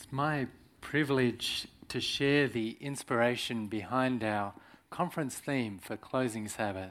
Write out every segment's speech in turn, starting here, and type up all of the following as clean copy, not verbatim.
It's my privilege to share the inspiration behind our conference theme for closing Sabbath.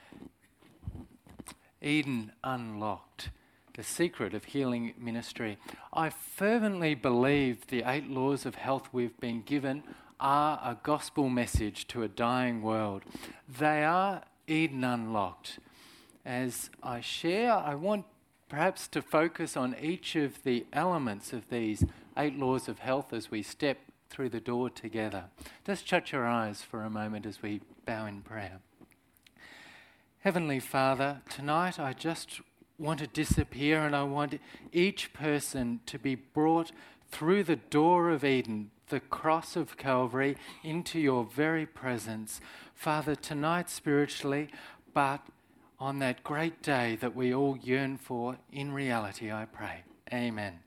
Eden Unlocked, the secret of healing ministry. I fervently believe the 8 laws of health we've been given are a gospel message to a dying world. They are Eden Unlocked. As I share, I want perhaps to focus on each of the elements of these 8 laws of health as we step through the door together. Just shut your eyes for a moment as we bow in prayer. Heavenly Father, tonight I just want to disappear, and I want each person to be brought through the door of Eden, the cross of Calvary, into your very presence. Father, tonight spiritually, but on that great day that we all yearn for in reality, I pray. Amen.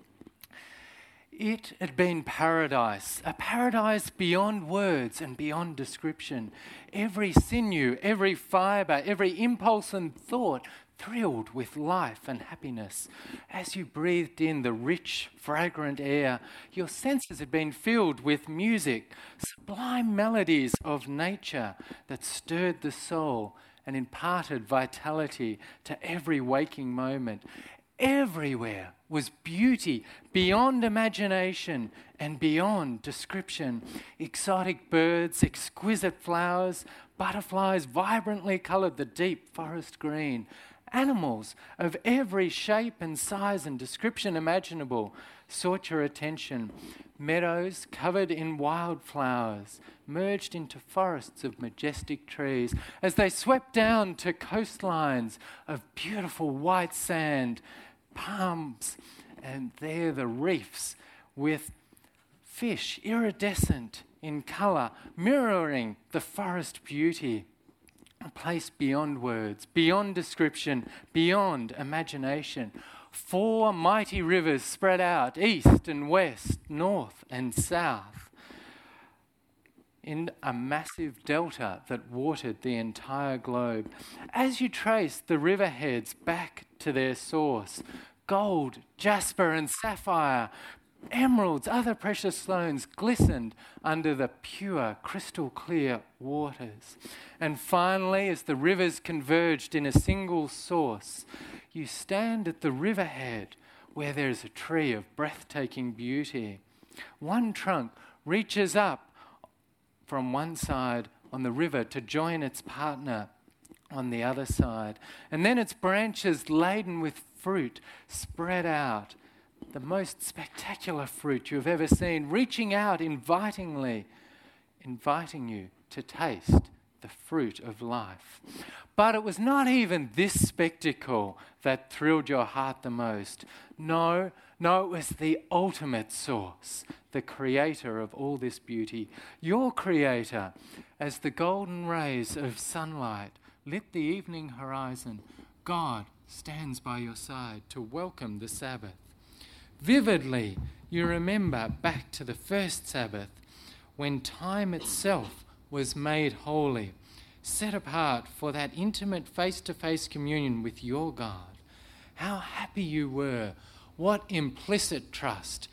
It had been paradise, a paradise beyond words and beyond description. Every sinew, every fibre, every impulse and thought thrilled with life and happiness. As you breathed in the rich, fragrant air, your senses had been filled with music, sublime melodies of nature that stirred the soul and imparted vitality to every waking moment. Everywhere was beauty beyond imagination and beyond description. Exotic birds, exquisite flowers, butterflies vibrantly coloured the deep forest green. Animals of every shape and size and description imaginable sought your attention. Meadows covered in wildflowers merged into forests of majestic trees as they swept down to coastlines of beautiful white sand, palms, and there the reefs with fish iridescent in colour, mirroring the forest beauty. A place beyond words, beyond description, beyond imagination. 4 mighty rivers spread out, east and west, north and south, in a massive delta that watered the entire globe. As you trace the riverheads back to their source, gold, jasper and sapphire, emeralds, other precious stones glistened under the pure, crystal clear waters. And finally, as the rivers converged in a single source, you stand at the riverhead where there is a tree of breathtaking beauty. One trunk reaches up from one side on the river to join its partner on the other side. And then its branches laden with fruit spread out. The most spectacular fruit you've ever seen, reaching out invitingly, inviting you to taste the fruit of life. But it was not even this spectacle that thrilled your heart the most. No, it was the ultimate source, the creator of all this beauty. Your creator, as the golden rays of sunlight lit the evening horizon, God stands by your side to welcome the Sabbath. Vividly, you remember back to the first Sabbath when time itself was made holy, set apart for that intimate face-to-face communion with your God. How happy you were. What implicit trust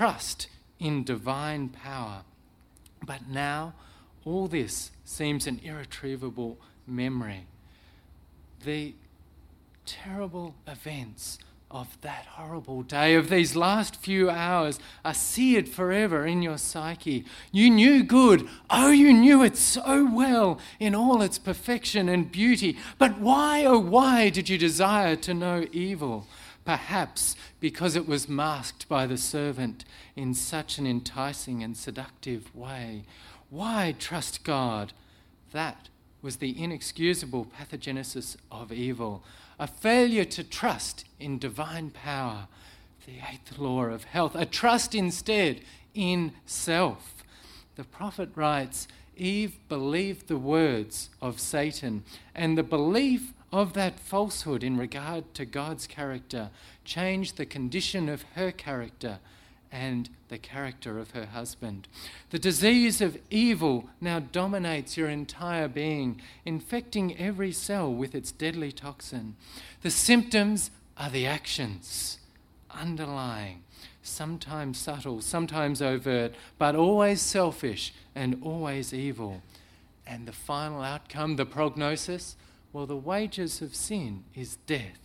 in divine power. But now, all this seems an irretrievable memory. The terrible events of that horrible day, of these last few hours, are seared forever in your psyche. You knew good. Oh, you knew it so well in all its perfection and beauty. But why, oh why, did you desire to know evil? Perhaps because it was masked by the servant in such an enticing and seductive way. Why trust God? That was the inexcusable pathogenesis of evil. A failure to trust in divine power, the 8th law of health, a trust instead in self. The prophet writes, Eve believed the words of Satan, and the belief of that falsehood in regard to God's character changed the condition of her character and the character of her husband. The disease of evil now dominates your entire being, infecting every cell with its deadly toxin. The symptoms are the actions underlying sometimes subtle, sometimes overt, but always selfish and always evil. And the final outcome, the prognosis, well, the wages of sin is death.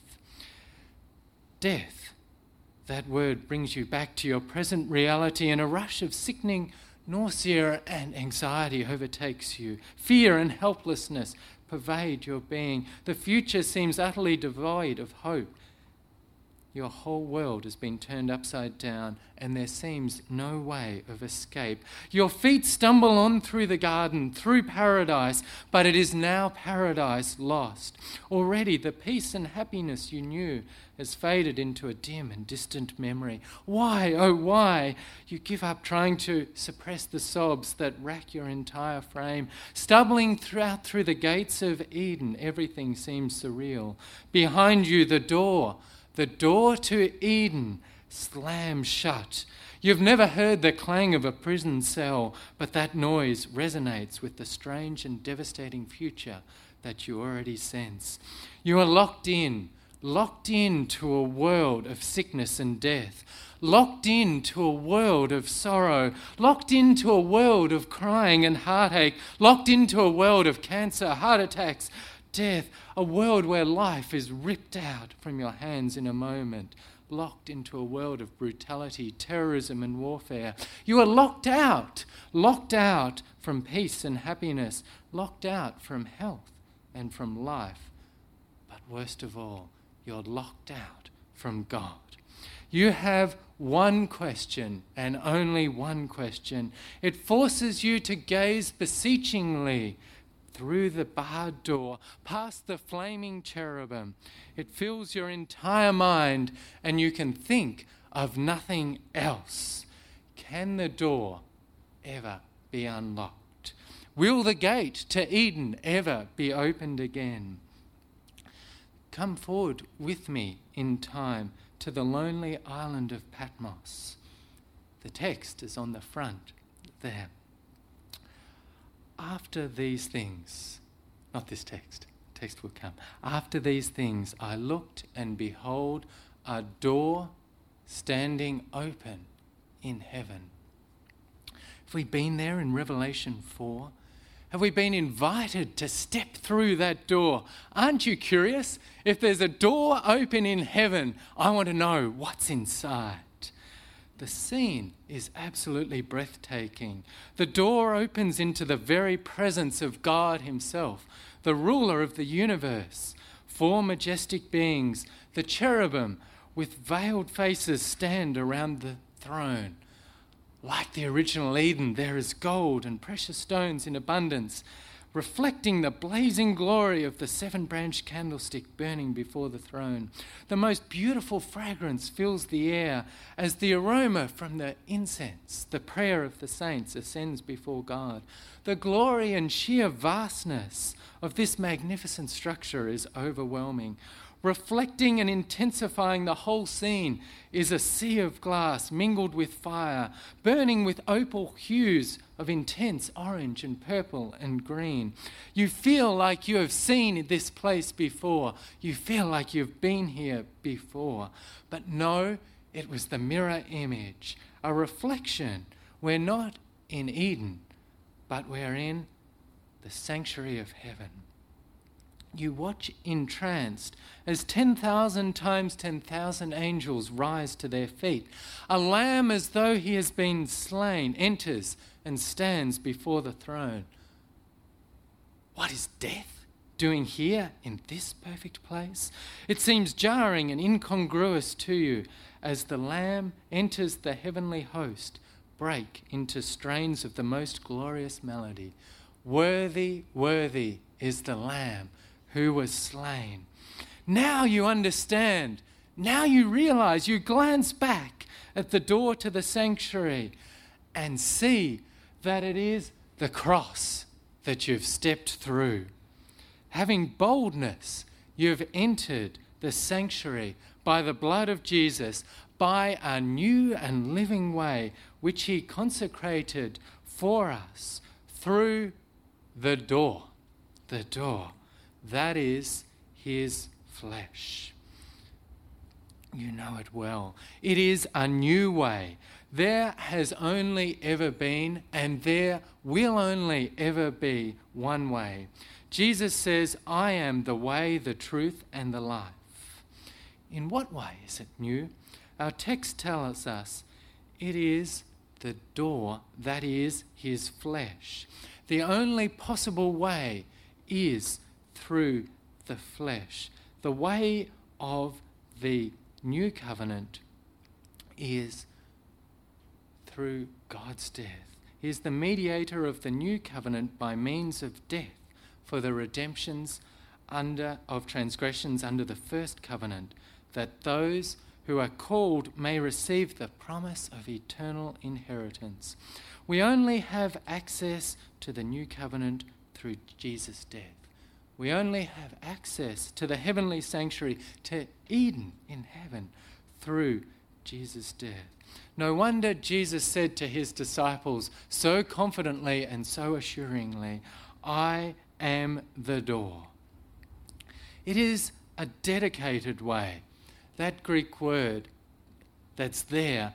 Death. That word brings you back to your present reality, and a rush of sickening nausea and anxiety overtakes you. Fear and helplessness pervade your being. The future seems utterly devoid of hope. Your whole world has been turned upside down, and there seems no way of escape. Your feet stumble on through the garden, through paradise, but it is now paradise lost. Already the peace and happiness you knew has faded into a dim and distant memory. Why, oh why, you give up trying to suppress the sobs that rack your entire frame. Stumbling through the gates of Eden, everything seems surreal. Behind you, the door to Eden slams shut. You've never heard the clang of a prison cell, but that noise resonates with the strange and devastating future that you already sense. You are locked in to a world of sickness and death, locked into a world of sorrow, locked into a world of crying and heartache, locked into a world of cancer, heart attacks, death, a world where life is ripped out from your hands in a moment, locked into a world of brutality, terrorism and warfare. You are locked out from peace and happiness, locked out from health and from life. But worst of all, you're locked out from God. You have one question and only one question. It forces you to gaze beseechingly through the barred door, past the flaming cherubim. It fills your entire mind, and you can think of nothing else. Can the door ever be unlocked? Will the gate to Eden ever be opened again? Come forward with me in time to the lonely island of Patmos. The text is on the front there. After these things, not this text will come. After these things I looked, and behold, a door standing open in heaven. Have we been there in Revelation 4? Have we been invited to step through that door? Aren't you curious? If there's a door open in heaven, I want to know what's inside. The scene is absolutely breathtaking. The door opens into the very presence of God himself, the ruler of the universe. 4 majestic beings, the cherubim with veiled faces, stand around the throne. Like the original Eden, there is gold and precious stones in abundance, reflecting the blazing glory of the 7-branched candlestick burning before the throne. The most beautiful fragrance fills the air as the aroma from the incense, the prayer of the saints, ascends before God. The glory and sheer vastness of this magnificent structure is overwhelming. Reflecting and intensifying the whole scene is a sea of glass mingled with fire, burning with opal hues of intense orange and purple and green. You feel like you have seen this place before. You feel like you've been here before. But no, it was the mirror image, a reflection. We're not in Eden, but we're in the sanctuary of heaven. You watch entranced as 10,000 times 10,000 angels rise to their feet. A lamb, as though he has been slain, enters and stands before the throne. What is death doing here in this perfect place? It seems jarring and incongruous to you as the lamb enters the heavenly host, break into strains of the most glorious melody. Worthy, worthy is the lamb who was slain. Now you understand. Now you realize. You glance back at the door to the sanctuary and see that it is the cross that you've stepped through. Having boldness, you've entered the sanctuary by the blood of Jesus, by a new and living way which he consecrated for us through the door. The door. That is his flesh. You know it well. It is a new way. There has only ever been, and there will only ever be, one way. Jesus says, I am the way, the truth, and the life. In what way is it new? Our text tells us it is the door, that is his flesh. The only possible way is through the flesh. The way of the new covenant is through God's death. He is the mediator of the new covenant by means of death for the redemptions of transgressions under the first covenant, that those who are called may receive the promise of eternal inheritance. We only have access to the new covenant through Jesus' death. We only have access to the heavenly sanctuary, to Eden in heaven, through Jesus' death. No wonder Jesus said to his disciples so confidently and so assuringly, I am the door. It is a dedicated way. That Greek word that's there,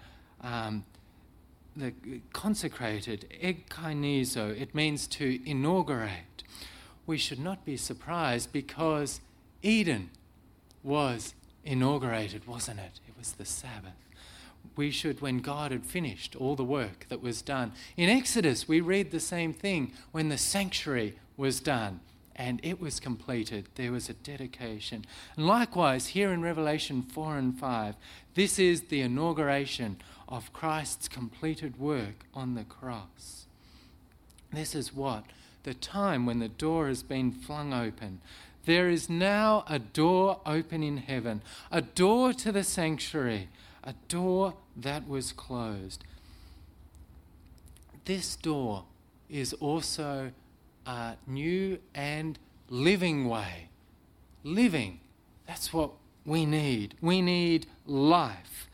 the consecrated, ekkainizo, it means to inaugurate. We should not be surprised because Eden was inaugurated, wasn't it? It was the Sabbath. We should, when God had finished all the work that was done. In Exodus, we read the same thing when the sanctuary was done and it was completed. There was a dedication. And likewise, here in Revelation 4 and 5, this is the inauguration of Christ's completed work on the cross. This is what? The time when the door has been flung open. There is now a door open in heaven, a door to the sanctuary, a door that was closed. This door is also a new and living way. Living, that's what we need. We need life.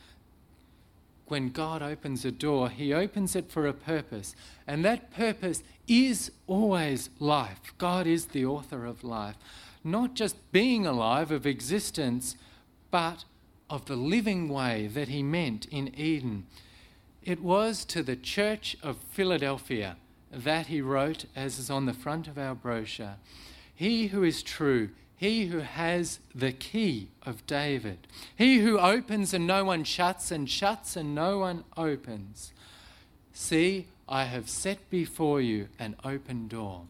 When God opens a door, he opens it for a purpose, and that purpose is always life. God is the author of life. Not just being alive, of existence, but of the living way that he meant in Eden. It was to the church of Philadelphia that he wrote, as is on the front of our brochure, he who is true, he who has the key of David, he who opens and no one shuts, and shuts and no one opens. See, I have set before you an open door.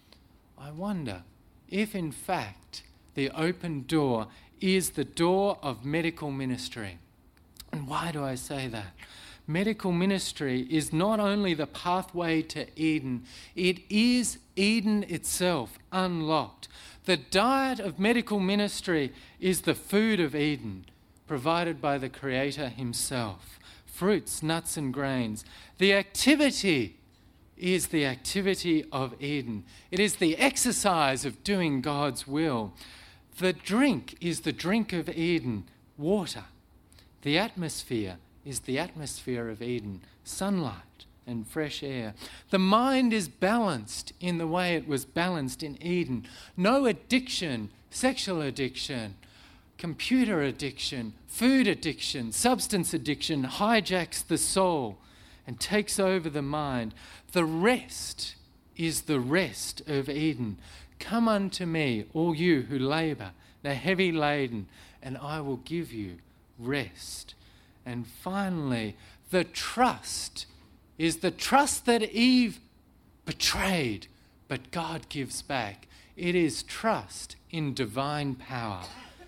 I wonder if in fact the open door is the door of medical ministry. And why do I say that? Medical ministry is not only the pathway to Eden, it is Eden itself unlocked. The diet of medical ministry is the food of Eden, provided by the Creator himself. Fruits, nuts and grains. The activity is the activity of Eden. It is the exercise of doing God's will. The drink is the drink of Eden, water. The atmosphere is the atmosphere of Eden, sunlight and fresh air. The mind is balanced in the way it was balanced in Eden. No addiction, sexual addiction, computer addiction, food addiction, substance addiction hijacks the soul and takes over the mind. The rest is the rest of Eden. Come unto me, all you who labour and are heavy laden, and I will give you rest. And finally, the trust is the trust that Eve betrayed, but God gives back. It is trust in divine power.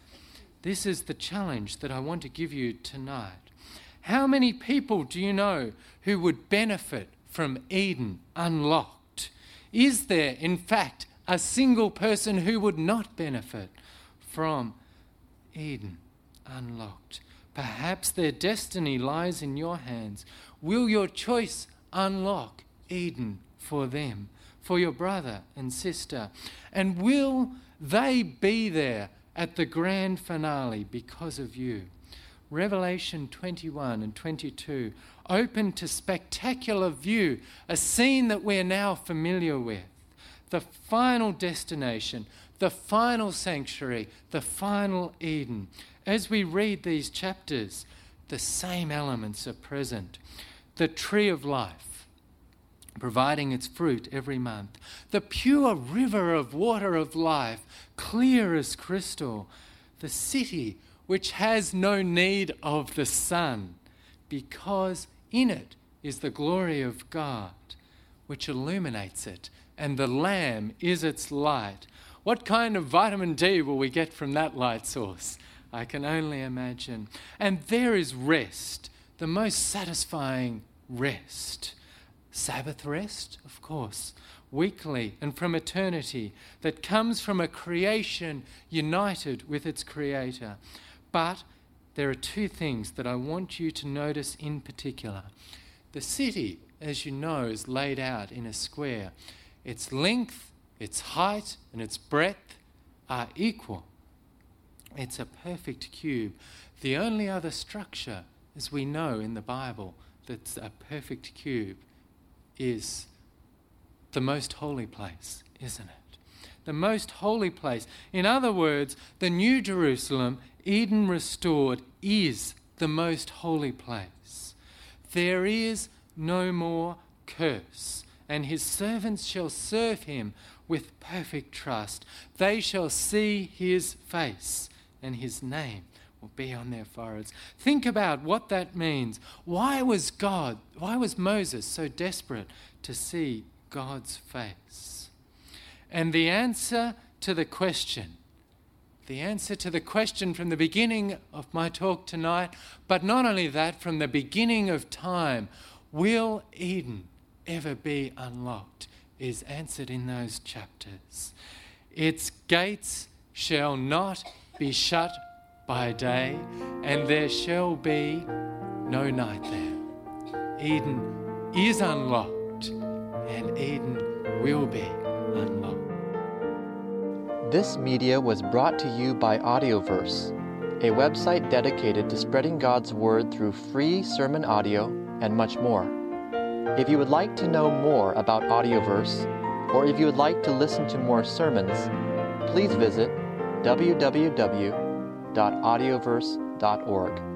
This is the challenge that I want to give you tonight. How many people do you know who would benefit from Eden unlocked? Is there, in fact, a single person who would not benefit from Eden unlocked? Perhaps their destiny lies in your hands. Will your choice unlock Eden for them, for your brother and sister? And will they be there at the grand finale because of you? Revelation 21 and 22 open to spectacular view, a scene that we're now familiar with. The final destination, the final sanctuary, the final Eden. As we read these chapters, the same elements are present. The tree of life, providing its fruit every month. The pure river of water of life, clear as crystal. The city which has no need of the sun, because in it is the glory of God, which illuminates it, and the Lamb is its light. What kind of vitamin D will we get from that light source? I can only imagine. And there is rest, the most satisfying rest. Sabbath rest, of course, weekly and from eternity, that comes from a creation united with its Creator. But there are two things that I want you to notice in particular. The city, as you know, is laid out in a square. Its length, its height, and its breadth are equal. It's a perfect cube. The only other structure, as we know in the Bible, that's a perfect cube is the most holy place, isn't it? The most holy place. In other words, the New Jerusalem, Eden restored, is the most holy place. There is no more curse, and his servants shall serve him with perfect trust. They shall see his face, and his name will be on their foreheads. Think about what that means. Why was Moses so desperate to see God's face? And the answer to the question from the beginning of my talk tonight, but not only that, from the beginning of time, will Eden ever be unlocked, is answered in those chapters. Its gates shall not be shut by day, and there shall be no night there. Eden is unlocked, and Eden will be unlocked. This media was brought to you by Audioverse, a website dedicated to spreading God's Word through free sermon audio and much more. If you would like to know more about Audioverse, or if you would like to listen to more sermons, please visit www.audioverse.org.